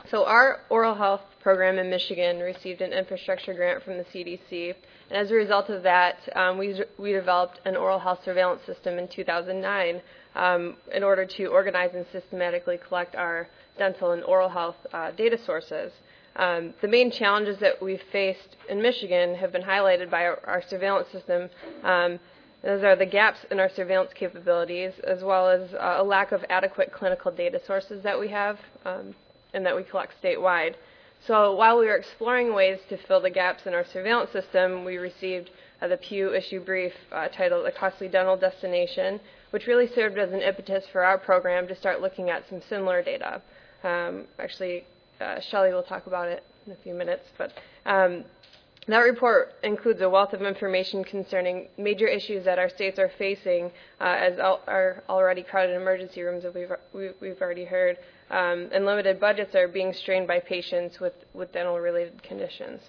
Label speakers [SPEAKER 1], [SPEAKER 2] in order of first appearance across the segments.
[SPEAKER 1] So our oral health program in Michigan received an infrastructure grant from the CDC, and as a result of that, we developed an oral health surveillance system in 2009 in order to organize and systematically collect our dental and oral health data sources. The main challenges that we've faced in Michigan have been highlighted by our surveillance system. Those are the gaps in our surveillance capabilities, as well as a lack of adequate clinical data sources that we have and that we collect statewide. So while we were exploring ways to fill the gaps in our surveillance system, we received the Pew issue brief titled A Costly Dental Destination, which really served as an impetus for our program to start looking at some similar data. Shelley will talk about it in a few minutes, but that report includes a wealth of information concerning major issues that our states are facing, as our already crowded emergency rooms that we've already heard, and limited budgets are being strained by patients with dental-related conditions.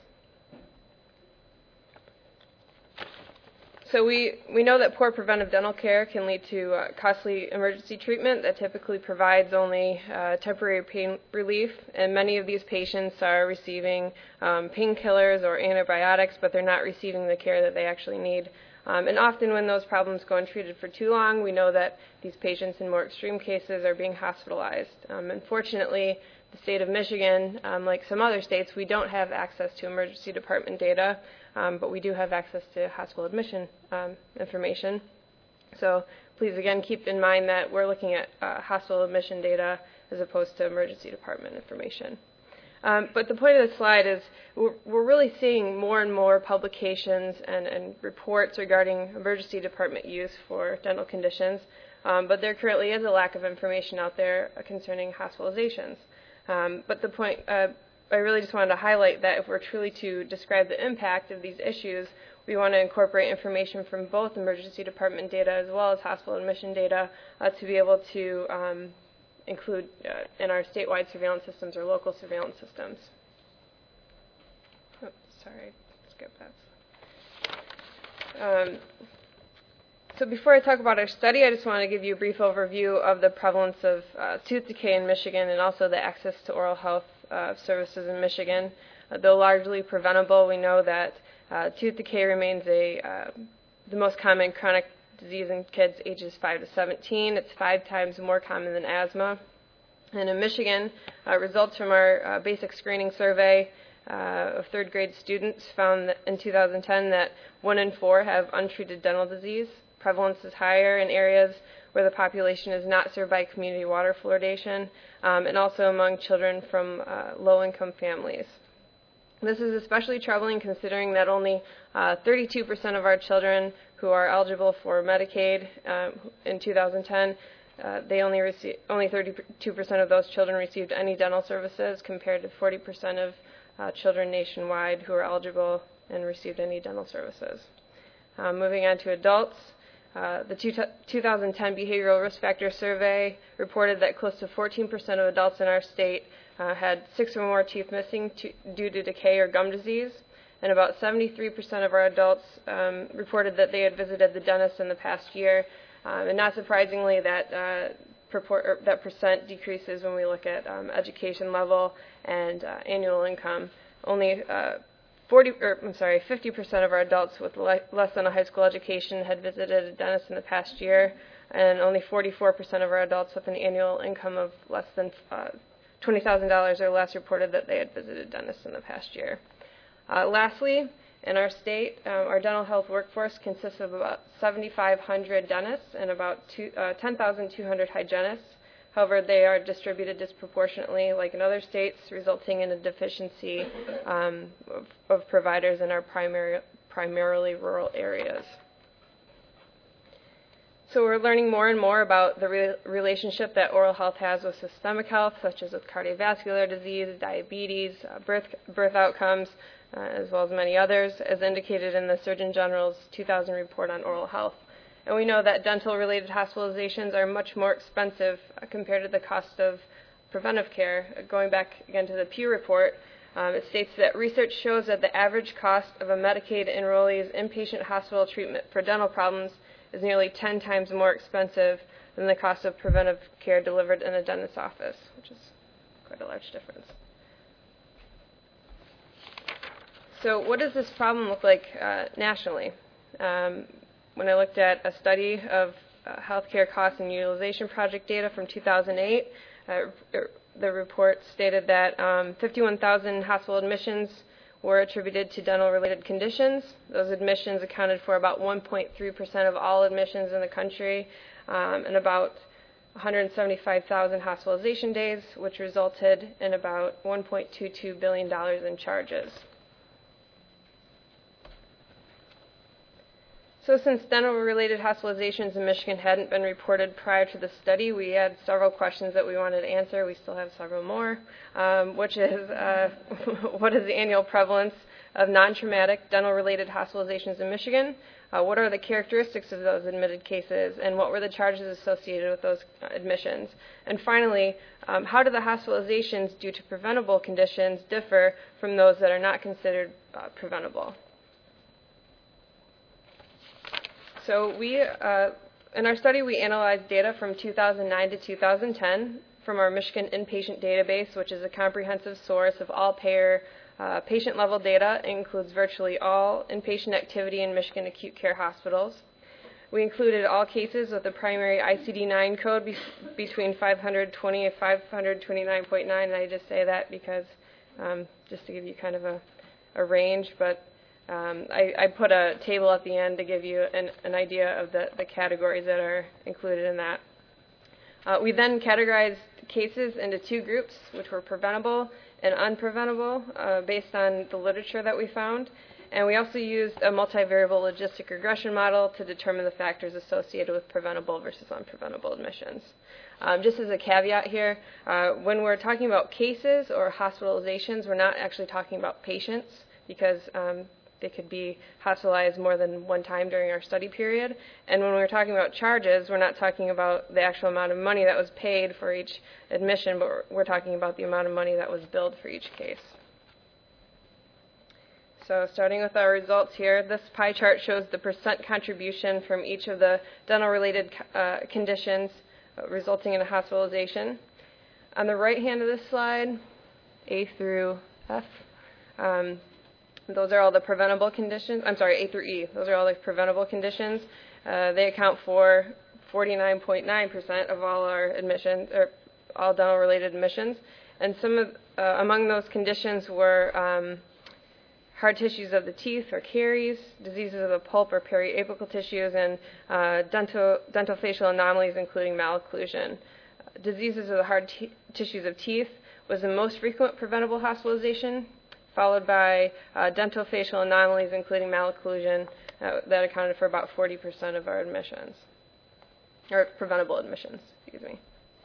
[SPEAKER 1] So we know that poor preventive dental care can lead to costly emergency treatment that typically provides only temporary pain relief, and many of these patients are receiving painkillers or antibiotics, but they're not receiving the care that they actually need. And often when those problems go untreated for too long, we know that these patients in more extreme cases are being hospitalized. Unfortunately, the state of Michigan, like some other states, we don't have access to emergency department data, but we do have access to hospital admission information. So please, again, keep in mind that we're looking at hospital admission data as opposed to emergency department information. But the point of the slide is we're really seeing more and more publications and reports regarding emergency department use for dental conditions, but there currently is a lack of information out there concerning hospitalizations. But the point, I really just wanted to highlight that if we're truly to describe the impact of these issues, we want to incorporate information from both emergency department data as well as hospital admission data to be able to include in our statewide surveillance systems or local surveillance systems. Oh, sorry, skip that. So before I talk about our study, I just want to give you a brief overview of the prevalence of tooth decay in Michigan and also the access to oral health services in Michigan. Though largely preventable, we know that tooth decay remains the most common chronic disease in kids ages 5 to 17. It's 5 times more common than asthma. And in Michigan, results from our basic screening survey of third grade students found that in 2010 that 1 in 4 have untreated dental disease. Prevalence is higher in areas where the population is not served by community water fluoridation, and also among children from low-income families. This is especially troubling considering that only 32% of our children who are eligible for Medicaid in 2010, only 32% of those children received any dental services compared to 40% of children nationwide who are eligible and received any dental services. Moving on to adults. The 2010 Behavioral Risk Factor Survey reported that close to 14% of adults in our state had 6 or more teeth missing due to decay or gum disease, and about 73% of our adults reported that they had visited the dentist in the past year. And not surprisingly, that percent decreases when we look at education level and annual income. Only 50% of our adults with less than a high school education had visited a dentist in the past year, and only 44% of our adults with an annual income of less than $20,000 or less reported that they had visited dentists in the past year. Lastly, in our state, our dental health workforce consists of about 7,500 dentists and about 10,200 hygienists. However, they are distributed disproportionately, like in other states, resulting in a deficiency of providers in our primarily rural areas. So we're learning more and more about the relationship that oral health has with systemic health, such as with cardiovascular disease, diabetes, birth outcomes, as well as many others, as indicated in the Surgeon General's 2000 report on oral health. And we know that dental-related hospitalizations are much more expensive compared to the cost of preventive care. Going back again to the Pew report, it states that research shows that the average cost of a Medicaid enrollee's inpatient hospital treatment for dental problems is nearly 10 times more expensive than the cost of preventive care delivered in a dentist's office, which is quite a large difference. So what does this problem look like nationally? When I looked at a study of healthcare costs and utilization project data from 2008, the report stated that 51,000 hospital admissions were attributed to dental-related conditions. Those admissions accounted for about 1.3% of all admissions in the country, and about 175,000 hospitalization days, which resulted in about $1.22 billion in charges. So since dental-related hospitalizations in Michigan hadn't been reported prior to the study, we had several questions that we wanted to answer. We still have several more, which is, what is the annual prevalence of non-traumatic dental-related hospitalizations in Michigan? What are the characteristics of those admitted cases, and what were the charges associated with those admissions? And finally, how do the hospitalizations due to preventable conditions differ from those that are not considered preventable? So in our study, we analyzed data from 2009 to 2010 from our Michigan Inpatient Database, which is a comprehensive source of all payer patient-level data. It includes virtually all inpatient activity in Michigan acute care hospitals. We included all cases with the primary ICD-9 code between 520 and 529.9, and I just say that because just to give you kind of a range, but I put a table at the end to give you an idea of the categories that are included in that. We then categorized cases into two groups, which were preventable and unpreventable, based on the literature that we found. And we also used a multivariable logistic regression model to determine the factors associated with preventable versus unpreventable admissions. Just as a caveat here, when we're talking about cases or hospitalizations, we're not actually talking about patients, because they could be hospitalized more than one time during our study period. And when we're talking about charges, we're not talking about the actual amount of money that was paid for each admission, but we're talking about the amount of money that was billed for each case. So starting with our results here, this pie chart shows the percent contribution from each of the dental-related conditions resulting in a hospitalization. On the right hand of this slide, A through F, those are all the preventable conditions. I'm sorry, A through E. Those are all the preventable conditions. They account for 49.9% of all our admissions, or all dental-related admissions. And some of among those conditions were hard tissues of the teeth or caries, diseases of the pulp or periapical tissues, and dentofacial anomalies, including malocclusion. Diseases of the hard tissues of teeth was the most frequent preventable hospitalization, followed by dentofacial anomalies, including malocclusion, that accounted for about 40% of our admissions, or preventable admissions, excuse me.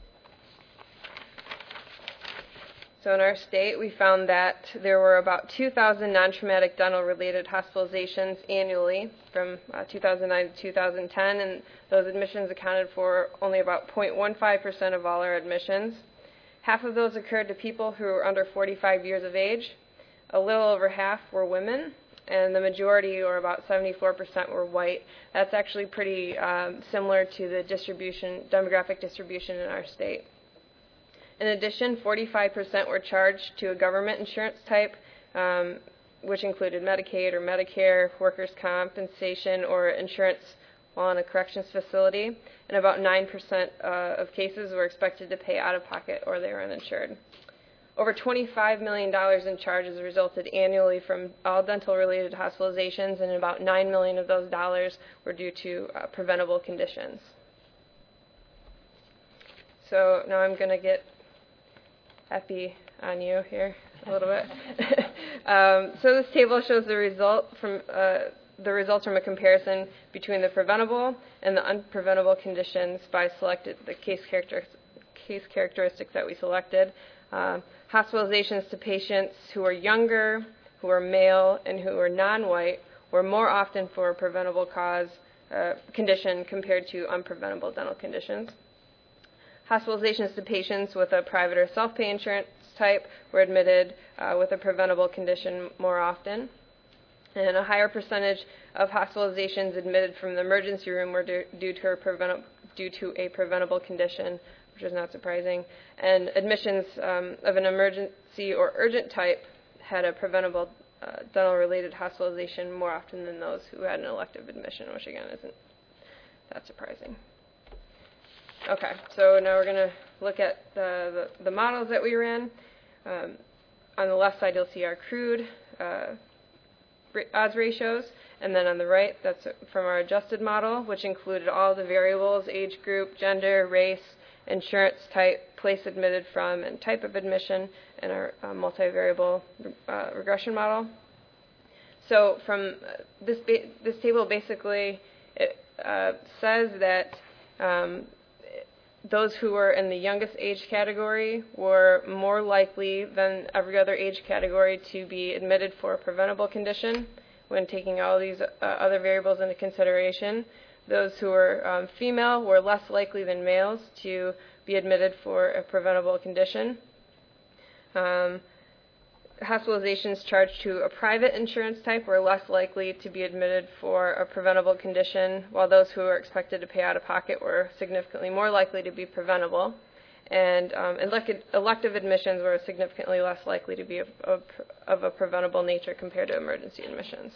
[SPEAKER 1] So in our state, we found that there were about 2,000 non-traumatic dental-related hospitalizations annually from 2009 to 2010, and those admissions accounted for only about 0.15% of all our admissions. Half of those occurred to people who were under 45 years of age. A little over half were women, and the majority, or about 74%, were white. That's actually pretty similar to the demographic distribution in our state. In addition, 45% were charged to a government insurance type, which included Medicaid or Medicare, workers' compensation, or insurance while in a corrections facility, and about 9% of cases were expected to pay out of pocket or they were uninsured. Over $25 million in charges resulted annually from all dental-related hospitalizations, and about $9 million of those dollars were due to preventable conditions. So now I'm going to get epi on you here a little bit. So this table shows the results from a comparison between the preventable and the unpreventable conditions by the case characteristics that we selected. Hospitalizations to patients who are younger, who are male, and who are non-white were more often for a preventable condition compared to unpreventable dental conditions. Hospitalizations to patients with a private or self-pay insurance type were admitted with a preventable condition more often. And a higher percentage of hospitalizations admitted from the emergency room were due to a preventable condition, which is not surprising. And admissions of an emergency or urgent type had a preventable dental-related hospitalization more often than those who had an elective admission, which again isn't that surprising. Okay, so now we're going to look at the models that we ran. On the left side, you'll see our crude odds ratios, and then on the right, that's from our adjusted model, which included all the variables: age group, gender, race, insurance type, place admitted from, and type of admission, and our multivariable regression model. So from this table, basically, it says that those who were in the youngest age category were more likely than every other age category to be admitted for a preventable condition when taking all these other variables into consideration. Those who were female were less likely than males to be admitted for a preventable condition. Hospitalizations charged to a private insurance type were less likely to be admitted for a preventable condition, while those who were expected to pay out of pocket were significantly more likely to be preventable. And elective admissions were significantly less likely to be of a preventable nature compared to emergency admissions.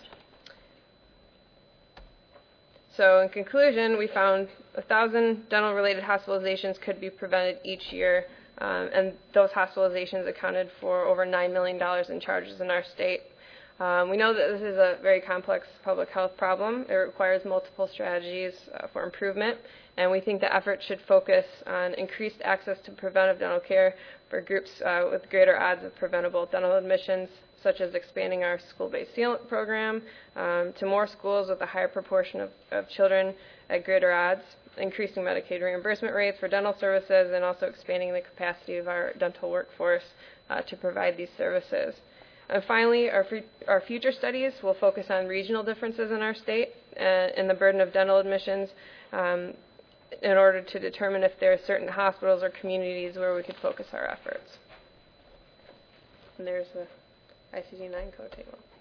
[SPEAKER 1] So in conclusion, we found 1,000 dental-related hospitalizations could be prevented each year, and those hospitalizations accounted for over $9 million in charges in our state. We know that this is a very complex public health problem. It requires multiple strategies for improvement, and we think the effort should focus on increased access to preventive dental care for groups with greater odds of preventable dental admissions, such as expanding our school-based sealant program to more schools with a higher proportion of children at greater odds, increasing Medicaid reimbursement rates for dental services, and also expanding the capacity of our dental workforce to provide these services. And finally, our future studies will focus on regional differences in our state and the burden of dental admissions in order to determine if there are certain hospitals or communities where we could focus our efforts. And there's the ICD-9 code table.